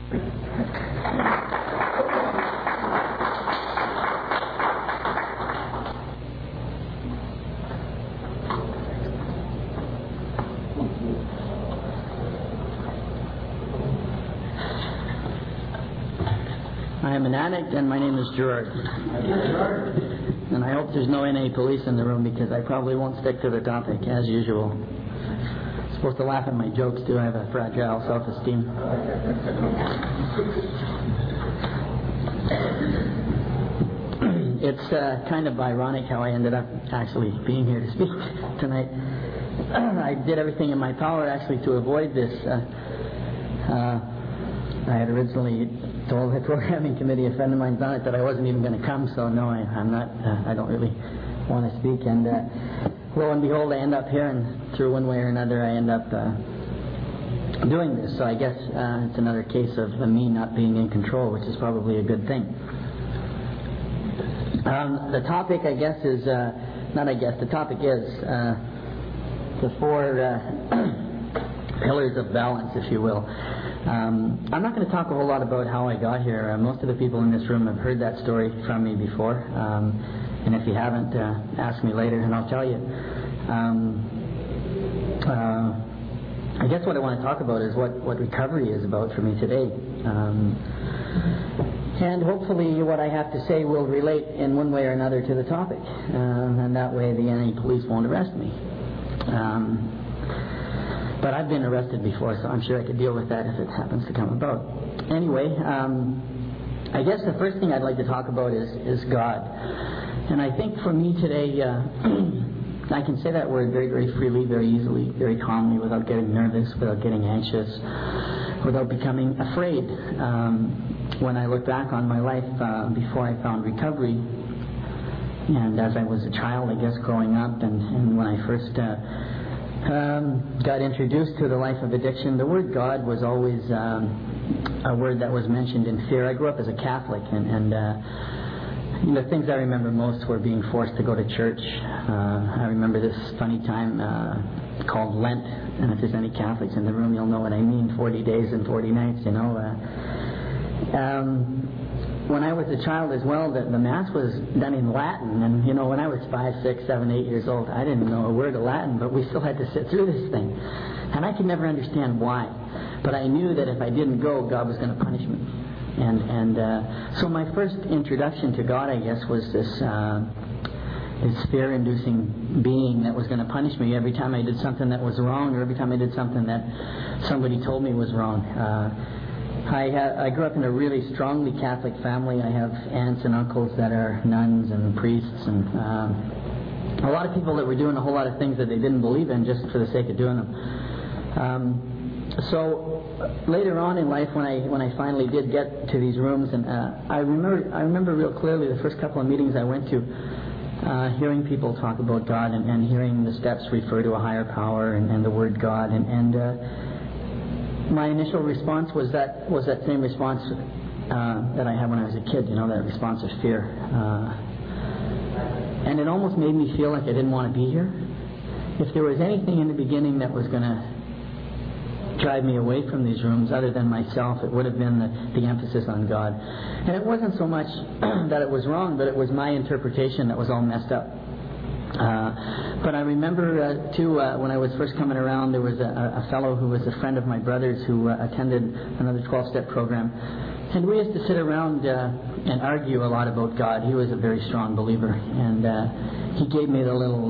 I am an addict, and my name is Gerard. And I hope there's no NA police in the room, because I probably won't stick to the topic, as usual. I'm supposed to laugh at my jokes, too. I have a fragile self-esteem. It's kind of ironic how I ended up actually being here to speak tonight. I did everything in my power, actually, to avoid this. I had originally told the programming committee, a friend of mine's on it, that I wasn't even going to come, so no, I'm not, I don't really want to speak, and lo and behold, I end up here, and through one way or another, I end up doing this, so I guess it's another case of me not being in control, which is probably a good thing. The topic, I guess, is, the topic is the four pillars of balance, if you will. I'm not going to talk a whole lot about how I got here. Most of the people in this room have heard that story from me before. And if you haven't, ask me later and I'll tell you. I guess what I want to talk about is what recovery is about for me today. And hopefully what I have to say will relate in one way or another to the topic. And that way the NA police won't arrest me. But I've been arrested before, so I'm sure I could deal with that if it happens to come about. Anyway, I guess the first thing I'd like to talk about is God. And I think for me today, I can say that word very, very freely, very easily, very calmly, without getting nervous, without getting anxious, without becoming afraid. When I look back on my life before I found recovery, and as I was a child, I guess, growing up, and when I first got introduced to the life of addiction, the word God was always a word that was mentioned in fear. I grew up as a Catholic, and the things I remember most were being forced to go to church. I remember this funny time called Lent, and if there's any Catholics in the room, you'll know what I mean, 40 days and 40 nights, you know. When I was a child as well, the Mass was done in Latin, and when I was 5, 6, 7, 8 years old, I didn't know a word of Latin, but we still had to sit through this thing. And I could never understand why. But I knew that if I didn't go, God was going to punish me. And so my first introduction to God, I guess, was this fear-inducing being that was going to punish me every time I did something that was wrong, or every time I did something that somebody told me was wrong. I grew up in a really strongly Catholic family. I have aunts and uncles that are nuns and priests, and a lot of people that were doing a whole lot of things that they didn't believe in just for the sake of doing them. So later on in life, when I finally did get to these rooms, and I remember real clearly the first couple of meetings I went to, hearing people talk about God and hearing the steps refer to a higher power and the word God, and my initial response was that same response that I had when I was a kid, that response of fear. And it almost made me feel like I didn't want to be here. If there was anything in the beginning that was going to drive me away from these rooms other than myself, it would have been the emphasis on God. And it wasn't so much that it was wrong, but it was my interpretation that was all messed up. But I remember, too, when I was first coming around, there was a fellow who was a friend of my brother's who attended another 12-step program. And we used to sit around and argue a lot about God. He was a very strong believer. And he gave me the little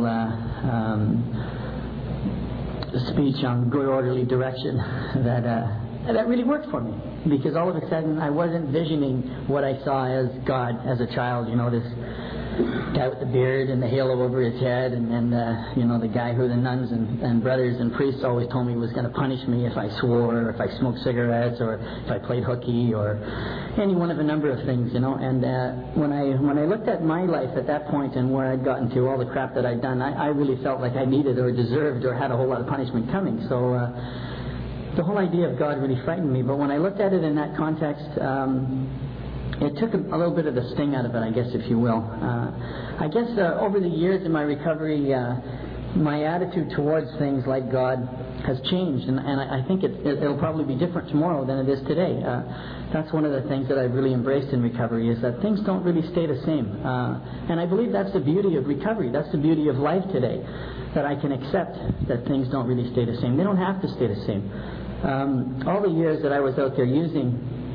speech on good orderly direction that really worked for me. Because all of a sudden I wasn't visioning what I saw as God as a child, this guy with the beard and the halo over his head, and the guy who the nuns and brothers and priests always told me was going to punish me if I swore, or if I smoked cigarettes, or if I played hooky, or any one of a number of things, And when I looked at my life at that point and where I'd gotten to, all the crap that I'd done, I really felt like I needed or deserved or had a whole lot of punishment coming. So the whole idea of God really frightened me. But when I looked at it in that context, it took a little bit of the sting out of it, I guess, if you will. I guess over the years in my recovery, my attitude towards things like God has changed, and I think it'll probably be different tomorrow than it is today. That's one of the things that I've really embraced in recovery, is that things don't really stay the same. And I believe that's the beauty of recovery. That's the beauty of life today, that I can accept that things don't really stay the same. They don't have to stay the same. All the years that I was out there using,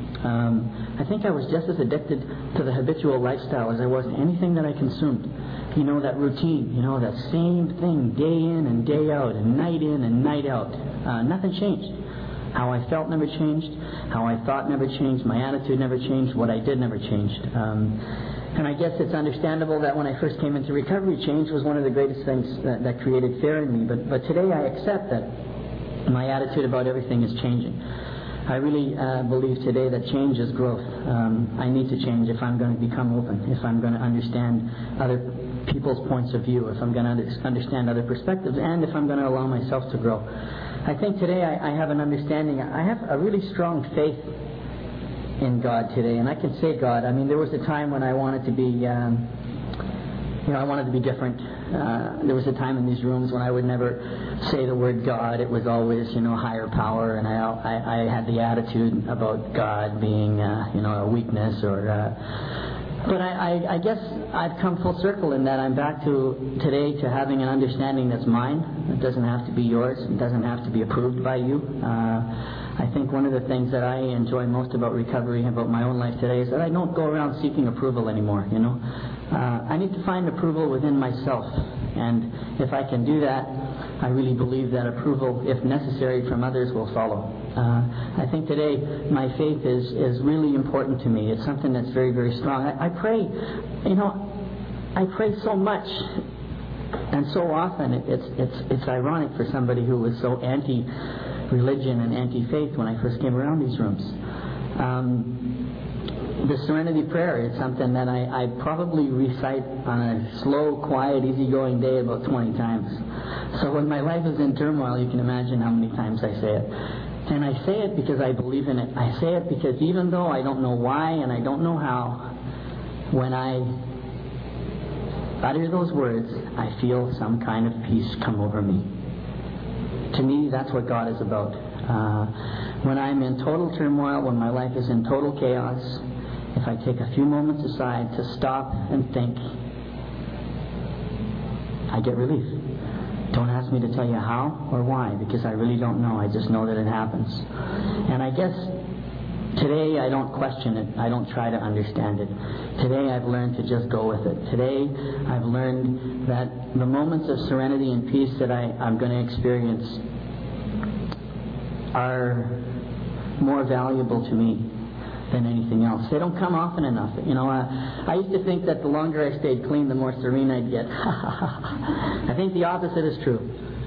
I think I was just as addicted to the habitual lifestyle as I was to anything that I consumed. You know, that routine, you know, that same thing day in and day out and night in and night out. Nothing changed. How I felt never changed. How I thought never changed. My attitude never changed. What I did never changed. And I guess it's understandable that when I first came into recovery, change was one of the greatest things that created fear in me. But today I accept that my attitude about everything is changing. I really believe today that change is growth. I need to change if I'm going to become open, if I'm going to understand other people's points of view, if I'm going to understand other perspectives, and if I'm going to allow myself to grow. I think today I have an understanding. I have a really strong faith in God today, and I can say God. I mean, there was a time when I wanted to be, I wanted to be different. There was a time in these rooms when I would never say the word God. It was always, higher power, and I had the attitude about God being, a weakness But I guess I've come full circle in that I'm back today to having an understanding that's mine. It doesn't have to be yours. It doesn't have to be approved by you. I think one of the things that I enjoy most about recovery, about my own life today, is that I don't go around seeking approval anymore, I need to find approval within myself. And if I can do that, I really believe that approval, if necessary, from others will follow. I think today my faith is really important to me. It's something that's very, very strong. I pray, I pray so much and so often. It's ironic for somebody who was so anti-religion and anti-faith when I first came around these rooms. The Serenity Prayer is something that I probably recite on a slow, quiet, easygoing day about 20 times. So when my life is in turmoil, you can imagine how many times I say it. And I say it because I believe in it. I say it because even though I don't know why and I don't know how, when I utter those words, I feel some kind of peace come over me. To me, that's what God is about. When I'm in total turmoil, when my life is in total chaos, if I take a few moments aside to stop and think, I get relief. Don't ask me to tell you how or why, because I really don't know. I just know that it happens. And I guess today I don't question it. I don't try to understand it. Today I've learned to just go with it. Today I've learned that the moments of serenity and peace that I'm going to experience are more valuable to me than anything else. They don't come often enough. I used to think that the longer I stayed clean, the more serene I'd get. I think the opposite is true.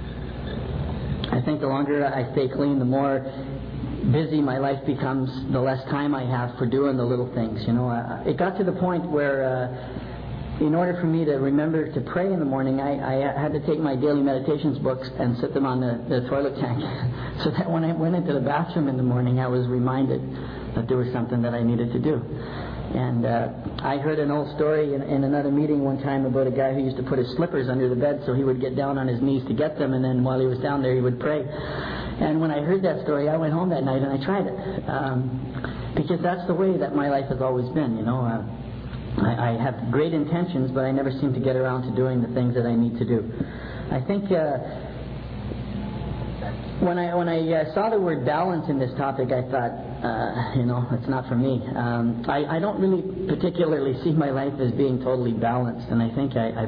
I think the longer I stay clean, the more busy my life becomes, the less time I have for doing the little things. It got to the point where in order for me to remember to pray in the morning, I had to take my daily meditations books and sit them on the toilet tank so that when I went into the bathroom in the morning, I was reminded that there was something that I needed to do. And I heard an old story in another meeting one time about a guy who used to put his slippers under the bed so he would get down on his knees to get them, and then while he was down there he would pray. And when I heard that story, I went home that night and I tried it. Because that's the way that my life has always been, I have great intentions, but I never seem to get around to doing the things that I need to do. I think when I saw the word balance in this topic, I thought, it's not for me. I don't really particularly see my life as being totally balanced, and I think I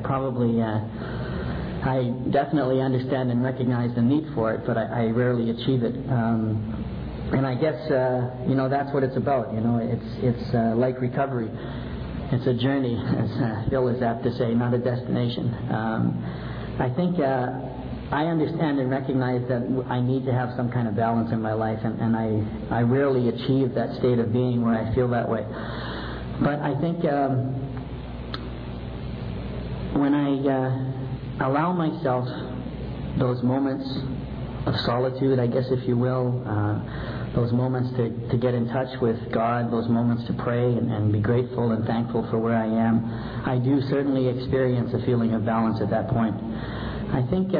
definitely understand and recognize the need for it, but I rarely achieve it. And I guess, that's what it's about. It's like recovery. It's a journey, as Phil is apt to say, not a destination. I think I understand and recognize that I need to have some kind of balance in my life, and I rarely achieve that state of being where I feel that way. But I think when I allow myself those moments of solitude, I guess if you will, those moments to get in touch with God, those moments to pray and be grateful and thankful for where I am, I do certainly experience a feeling of balance at that point. I think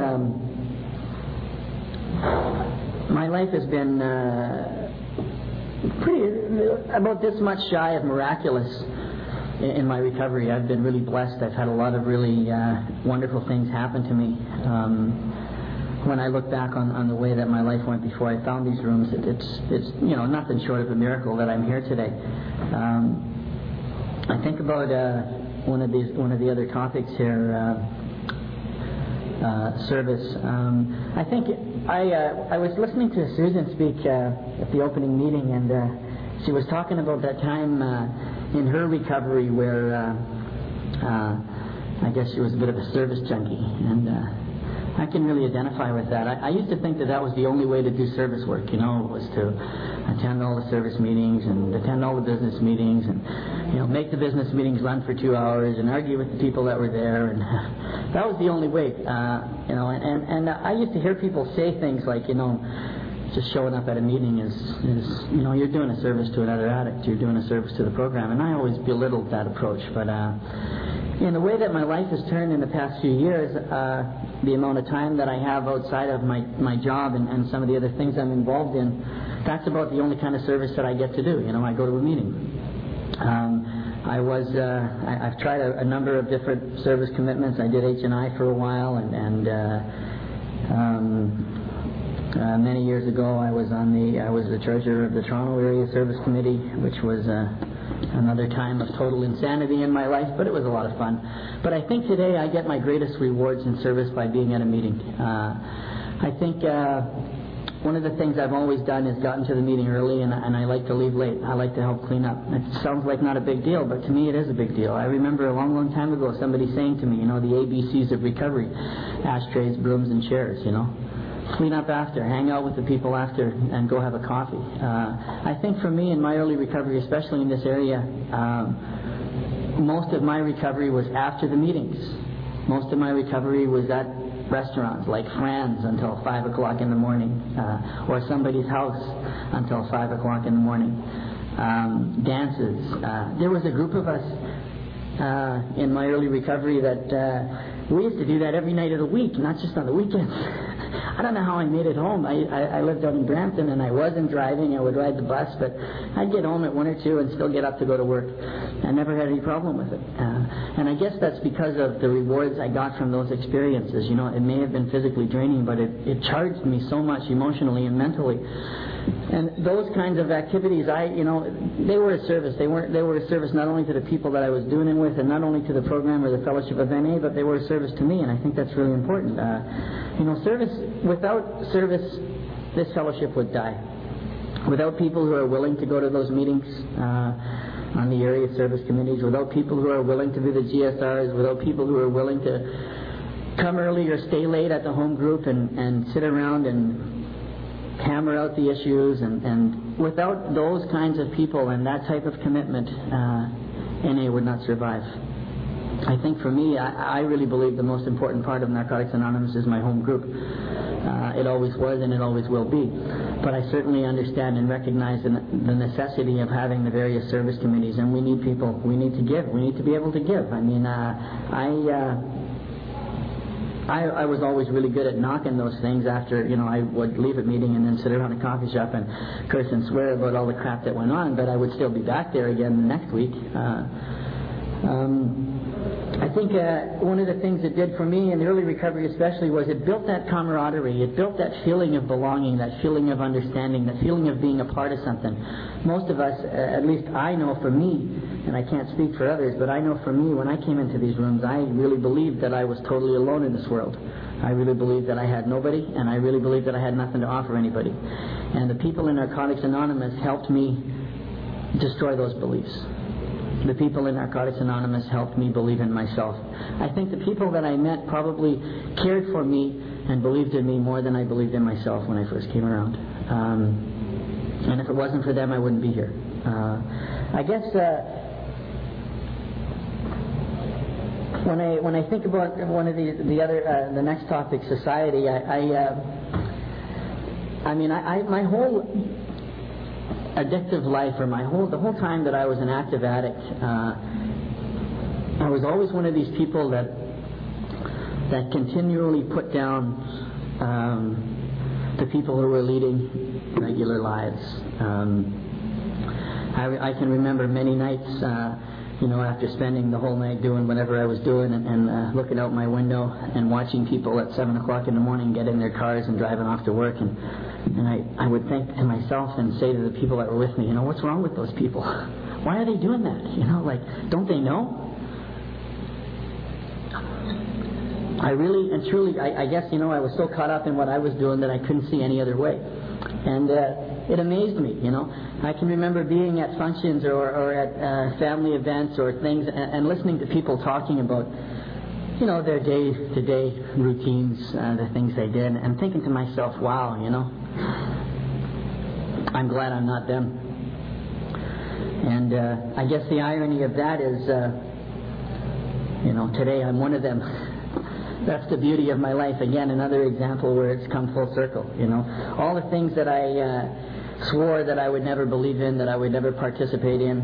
my life has been about this much shy of miraculous in my recovery. I've been really blessed. I've had a lot of really wonderful things happen to me. When I look back on the way that my life went before I found these rooms, it's nothing short of a miracle that I'm here today. I think about one of the other topics here, service. I think I was listening to Susan speak at the opening meeting, and she was talking about that time in her recovery where I guess she was a bit of a service junkie, and I can really identify with that. I used to think that was the only way to do service work, was to attend all the service meetings and attend all the business meetings and, make the business meetings run for 2 hours and argue with the people that were there, and that was the only way, and I used to hear people say things like, just showing up at a meeting is you're doing a service to another addict, you're doing a service to the program, and I always belittled that approach, but in the way that my life has turned in the past few years, the amount of time that I have outside of my job and some of the other things I'm involved in, that's about the only kind of service that I get to do. I go to a meeting. I've tried a number of different service commitments. I did H&I for a while, and many years ago I was the treasurer of the Toronto Area Service Committee, which was another time of total insanity in my life, but it was a lot of fun. But I think today I get my greatest rewards in service by being at a meeting. I think one of the things I've always done is gotten to the meeting early, and I like to leave late. I like to help clean up. It sounds like not a big deal, but to me it is a big deal. I remember a long, long time ago somebody saying to me, the ABCs of recovery: ashtrays, brooms, and chairs, Clean up after, hang out with the people after, and go have a coffee. I think for me in my early recovery, especially in this area, most of my recovery was after the meetings. Most of my recovery was at restaurants like Fran's until 5 o'clock in the morning, or somebody's house until 5 o'clock in the morning. Dances. There was a group of us in my early recovery that we used to do that every night of the week, not just on the weekends. I don't know how I made it home. I lived out in Brampton, and I wasn't driving. I would ride the bus, but I'd get home at 1 or 2 and still get up to go to work. I never had any problem with it. And I guess that's because of the rewards I got from those experiences. It may have been physically draining, but it charged me so much emotionally and mentally. And those kinds of activities, they were a service. They were a service not only to the people that I was doing it with, and not only to the program or the fellowship of NA, but they were a service to me, and I think that's really important. Without service, this fellowship would die. Without people who are willing to go to those meetings on the area service committees, without people who are willing to do the GSRs, without people who are willing to come early or stay late at the home group and sit around and hammer out the issues, and without those kinds of people and that type of commitment, NA would not survive. I think for me, I really believe the most important part of Narcotics Anonymous is my home group. It always was and it always will be. But I certainly understand and recognize the necessity of having the various service committees, and we need people. We need to give. We need to be able to give. I mean, I was always really good at knocking those things after, I would leave a meeting and then sit around a coffee shop and curse and swear about all the crap that went on, but I would still be back there again next week. I think one of the things it did for me in the early recovery especially was it built that camaraderie. It built that feeling of belonging, that feeling of understanding, that feeling of being a part of something. Most of us, at least I know for me, and I can't speak for others, but I know for me, when I came into these rooms, I really believed that I was totally alone in this world. I really believed that I had nobody, and I really believed that I had nothing to offer anybody. And the people in Narcotics Anonymous helped me destroy those beliefs. The people in Narcotics Anonymous helped me believe in myself. I think the people that I met probably cared for me and believed in me more than I believed in myself when I first came around. And if it wasn't for them, I wouldn't be here. I guess when I think about one of the next topic, society, my whole addictive life, or the whole time that I was an active addict, I was always one of these people that that continually put down the people who were leading regular lives. I can remember many nights, after spending the whole night doing whatever I was doing and looking out my window and watching people at 7 o'clock in the morning get in their cars and driving off to work. And I would think to myself and say to the people that were with me, what's wrong with those people? Why are they doing that? Don't they know? I really and truly, I guess, I was so caught up in what I was doing that I couldn't see any other way. And it amazed me, I can remember being at functions or at family events or things and listening to people talking about, their day-to-day routines, the things they did, and thinking to myself, wow, I'm glad I'm not them. And I guess the irony of that is, today I'm one of them. That's the beauty of my life. Again, another example where it's come full circle. All the things that I swore that I would never believe in, that I would never participate in,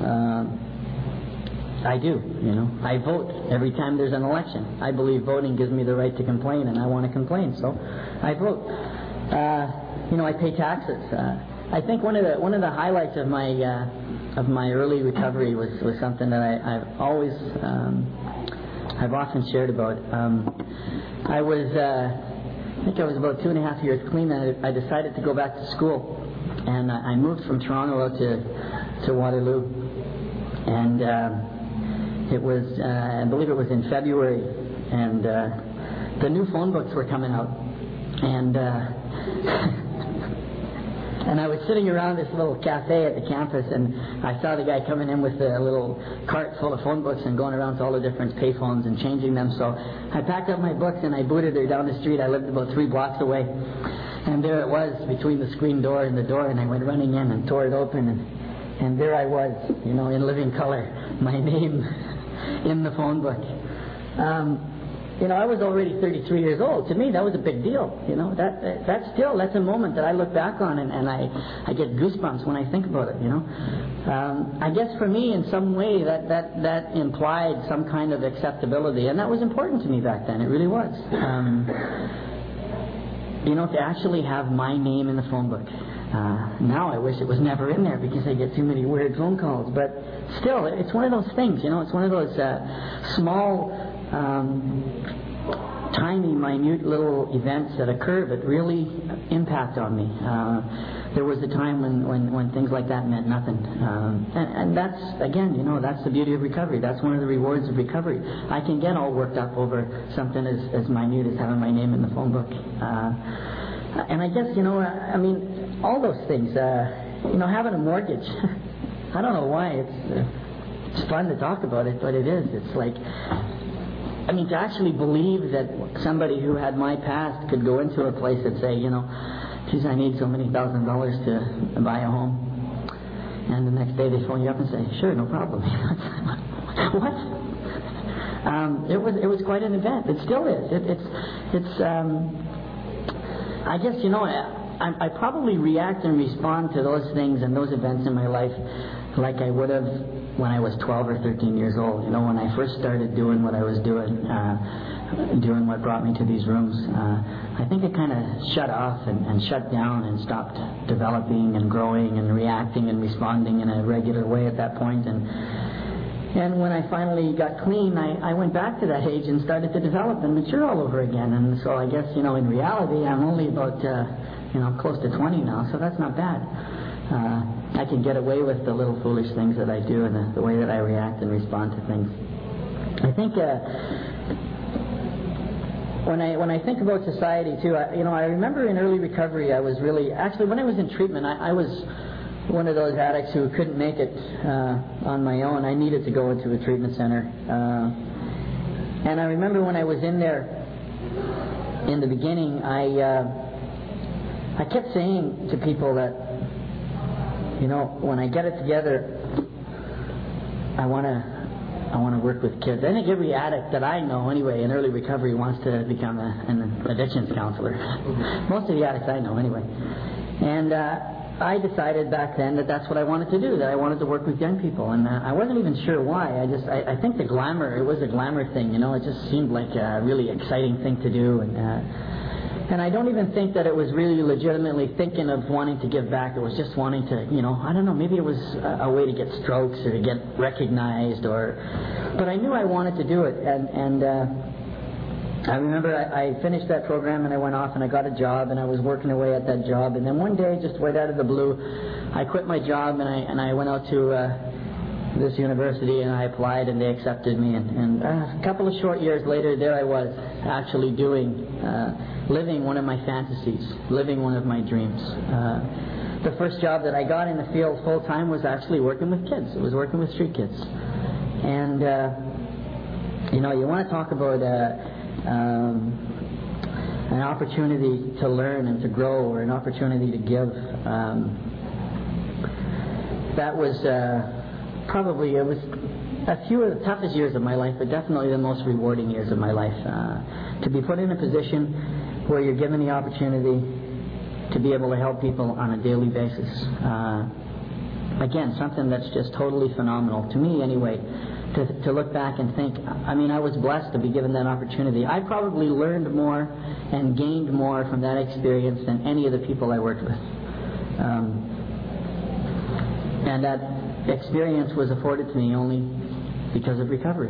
I do. I vote every time there's an election. I believe voting gives me the right to complain, and I want to complain, so I vote. I pay taxes. I think one of the highlights of my early recovery was something that I've often shared about. I think I was about 2.5 years clean, and I decided to go back to school. And I moved from Toronto out to Waterloo. And it was, I believe it was in February. And the new phone books were coming out. And and I was sitting around this little cafe at the campus, and I saw the guy coming in with a little cart full of phone books and going around to all the different payphones and changing them. So I packed up my books and I booted her down the street. I lived about 3 blocks away. And there it was between the screen door and the door, and I went running in and tore it open, and there I was, in living color, my name in the phone book. I was already 33 years old. To me, that was a big deal. That's a moment that I look back on, and I get goosebumps when I think about it. I guess for me, in some way, that implied some kind of acceptability, and that was important to me back then. It really was. To actually have my name in the phone book. Now I wish it was never in there because I get too many weird phone calls. But still, it's one of those things. It's one of those small, tiny, minute little events that occur that really impact on me. There was a time when things like that meant nothing. And that's, again, that's the beauty of recovery. That's one of the rewards of recovery. I can get all worked up over something as minute as having my name in the phone book. And I guess, all those things, having a mortgage, I don't know why it's fun to talk about it, but it is. It's like, to actually believe that somebody who had my past could go into a place and say, geez, I need so many $1,000s to buy a home. And the next day they phone you up and say, sure, no problem. What? It was quite an event. It still is. It's I guess, I probably react and respond to those things and those events in my life like I would have when I was 12 or 13 years old. When I first started doing what I was doing, doing what brought me to these rooms, I think it kind of shut off and shut down and stopped developing and growing and reacting and responding in a regular way at that point. And when I finally got clean, I went back to that age and started to develop and mature all over again. And so I guess, in reality, I'm only about, close to 20 now, so that's not bad. I can get away with the little foolish things that I do and the way that I react and respond to things. I think when I think about society too, I remember in early recovery I was really, actually when I was in treatment, I was one of those addicts who couldn't make it on my own. I needed to go into a treatment center. And I remember when I was in there in the beginning, I kept saying to people that, when I get it together, I want to work with kids. I think every addict that I know, anyway, in early recovery wants to become an addictions counselor. Most of the addicts I know, anyway. And I decided back then that that's what I wanted to do, that I wanted to work with young people. And I wasn't even sure why. I think it was a glamour thing, it just seemed like a really exciting thing to do. And I don't even think that it was really legitimately thinking of wanting to give back. It was just wanting to, I don't know, maybe it was a way to get strokes or to get recognized, but I knew I wanted to do it. And I remember I finished that program and I went off and I got a job and I was working away at that job. And then one day, just right out of the blue, I quit my job and I went out to this university and I applied and they accepted me. And a couple of short years later, there I was, actually living one of my fantasies, living one of my dreams. The first job that I got in the field full time was actually working with kids. It was working with street kids. And, you want to talk about an opportunity to learn and to grow, or an opportunity to give. That was probably, it was a few of the toughest years of my life, but definitely the most rewarding years of my life. To be put in a position where you're given the opportunity to be able to help people on a daily basis. Again, something that's just totally phenomenal, to me anyway, to look back and think, I was blessed to be given that opportunity. I probably learned more and gained more from that experience than any of the people I worked with. And that experience was afforded to me only because of recovery.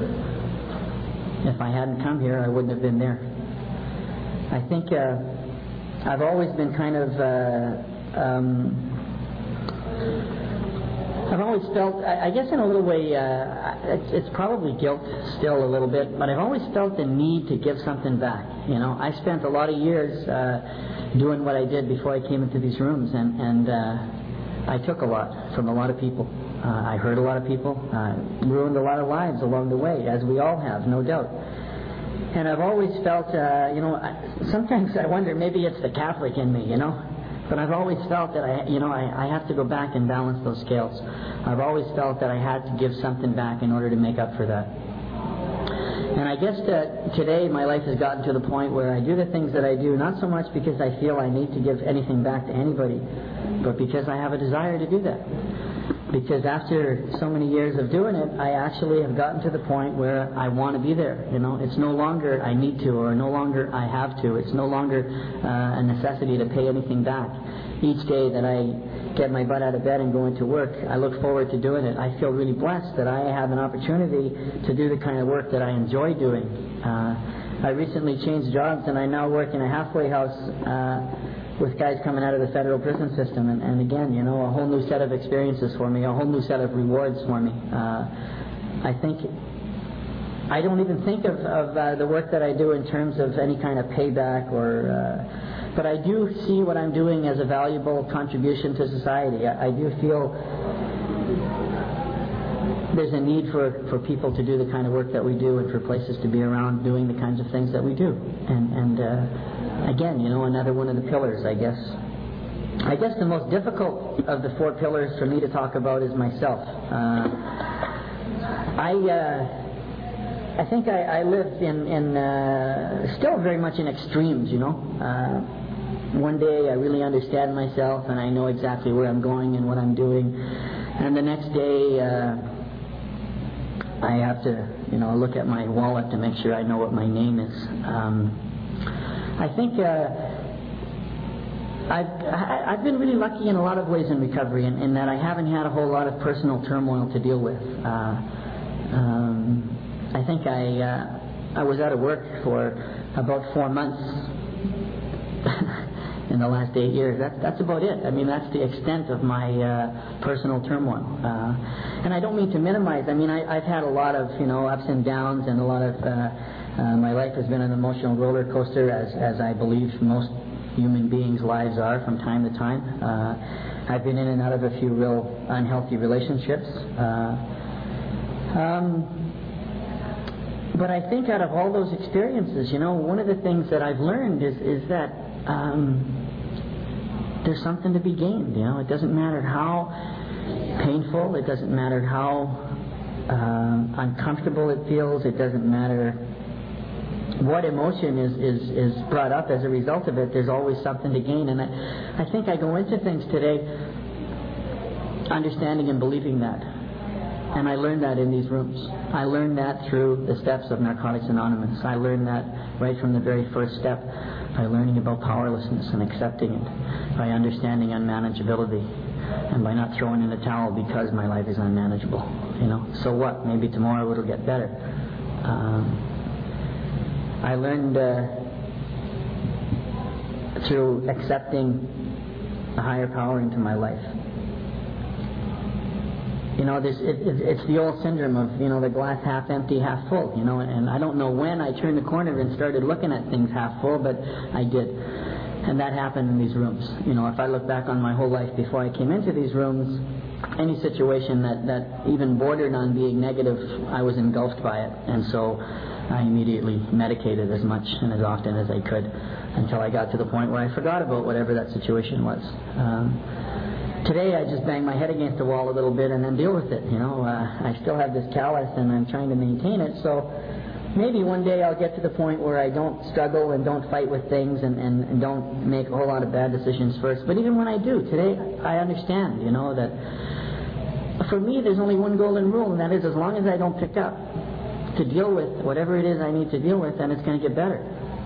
If I hadn't come here, I wouldn't have been there. I think I've always been kind of I've always felt, I guess in a little way, it's probably guilt still a little bit, but I've always felt the need to give something back. I spent a lot of years doing what I did before I came into these rooms, and I took a lot from a lot of people. I hurt a lot of people, ruined a lot of lives along the way, as we all have, no doubt. And I've always felt, sometimes I wonder, maybe it's the Catholic in me, but I've always felt that I have to go back and balance those scales. I've always felt that I had to give something back in order to make up for that. And I guess that today my life has gotten to the point where I do the things that I do, not so much because I feel I need to give anything back to anybody, but because I have a desire to do that. Because after so many years of doing it, I actually have gotten to the point where I want to be there. It's no longer I need to, or no longer I have to. It's no longer a necessity to pay anything back. Each day that I get my butt out of bed and go into work, I look forward to doing it. I feel really blessed that I have an opportunity to do the kind of work that I enjoy doing. I recently changed jobs and I now work in a halfway house with guys coming out of the federal prison system, and again, a whole new set of experiences for me, a whole new set of rewards for me. I think I don't even think of the work that I do in terms of any kind of payback, but I do see what I'm doing as a valuable contribution to society. I do feel there's a need for people to do the kind of work that we do, and for places to be around doing the kinds of things that we do. And again, another one of the pillars, I guess. I guess the most difficult of the four pillars for me to talk about is myself. I think I live in still very much in extremes, One day I really understand myself and I know exactly where I'm going and what I'm doing. And the next day I have to, look at my wallet to make sure I know what my name is. I think I've been really lucky in a lot of ways in recovery, in that I haven't had a whole lot of personal turmoil to deal with. I think I was out of work for about 4 months in the last 8 years. That's about it. That's the extent of my personal turmoil. And I don't mean to minimize. I've had a lot of ups and downs, and a lot of my life has been an emotional roller coaster, as I believe most human beings' lives are from time to time. I've been in and out of a few real unhealthy relationships. But I think out of all those experiences, one of the things that I've learned is that there's something to be gained. It doesn't matter how painful, it doesn't matter how uncomfortable it feels, it doesn't matter what emotion is brought up as a result of it, there's always something to gain. And I think I go into things today understanding and believing that. And I learned that in these rooms. I learned that through the steps of Narcotics Anonymous. I learned that right from the very first step by learning about powerlessness and accepting it, by understanding unmanageability, and by not throwing in the towel because my life is unmanageable. So what? Maybe tomorrow it'll get better. I learned through accepting a higher power into my life. It's the old syndrome of, the glass half empty, half full, and I don't know when I turned the corner and started looking at things half full, but I did. And that happened in these rooms. If I look back on my whole life before I came into these rooms, any situation that even bordered on being negative, I was engulfed by it. And so I immediately medicated as much and as often as I could until I got to the point where I forgot about whatever that situation was. Today I just bang my head against the wall a little bit and then deal with it. I still have this callus and I'm trying to maintain it. So maybe one day I'll get to the point where I don't struggle and don't fight with things and don't make a whole lot of bad decisions first. But even when I do, today I understand, that for me there's only one golden rule, and that is as long as I don't pick up to deal with whatever it is I need to deal with, then it's going to get better.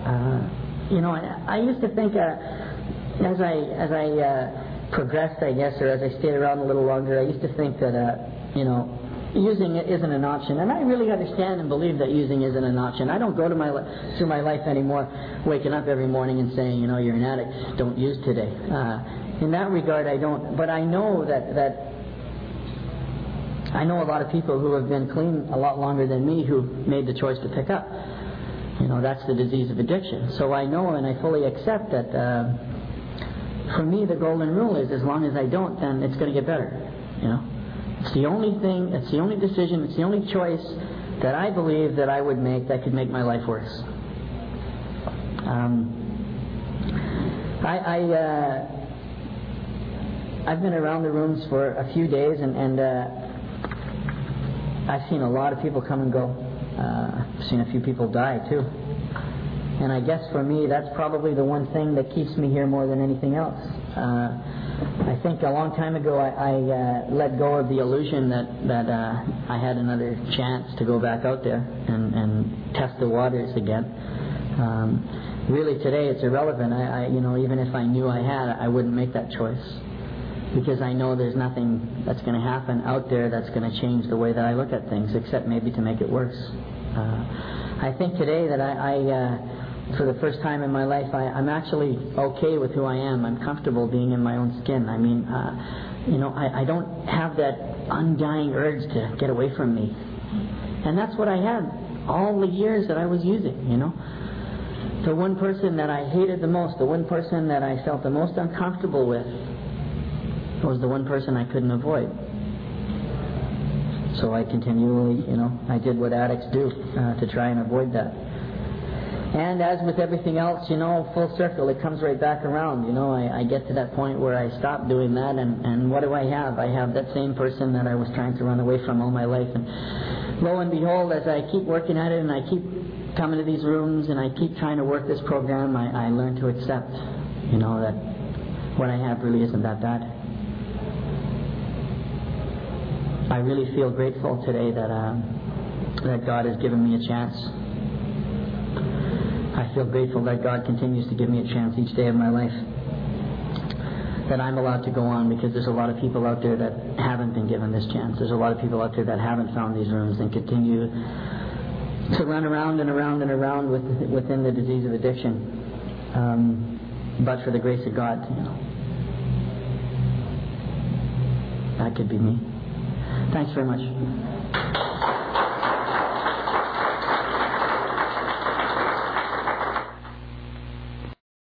I used to think as I progressed, I guess, or as I stayed around a little longer, I used to think that, using it isn't an option. And I really understand and believe that using isn't an option. I don't go through my life anymore waking up every morning and saying, you're an addict, don't use today. In that regard, I don't. But I know that I know a lot of people who have been clean a lot longer than me who made the choice to pick up. That's the disease of addiction. So I know and I fully accept that for me the golden rule is as long as I don't, then it's going to get better. It's the only thing, it's the only decision, it's the only choice that I believe that I would make that could make my life worse. I've been around the rooms for a few days and I've seen a lot of people come and go. I've seen a few people die too. And I guess for me that's probably the one thing that keeps me here more than anything else. I think a long time ago I let go of the illusion that I had another chance to go back out there and test the waters again. Really today it's irrelevant. Even if I knew I had, I wouldn't make that choice. Because I know there's nothing that's going to happen out there that's going to change the way that I look at things, except maybe to make it worse. I think today that I for the first time in my life, I'm actually okay with who I am. I'm comfortable being in my own skin. I mean, I don't have that undying urge to get away from me. And that's what I had all the years that I was using, The one person that I hated the most, the one person that I felt the most uncomfortable with, was the one person I couldn't avoid. So I continually, I did what addicts do to try and avoid that. And as with everything else, full circle, it comes right back around. I get to that point where I stop doing that, and what do I have? I have that same person that I was trying to run away from all my life. And lo and behold, as I keep working at it and I keep coming to these rooms and I keep trying to work this program, I learn to accept, that what I have really isn't that bad. I really feel grateful today that God has given me a chance. I feel grateful that God continues to give me a chance each day of my life. That I'm allowed to go on, because there's a lot of people out there that haven't been given this chance. There's a lot of people out there that haven't found these rooms and continue to run around and around and around within the disease of addiction. But for the grace of God, that could be me. Thanks very much.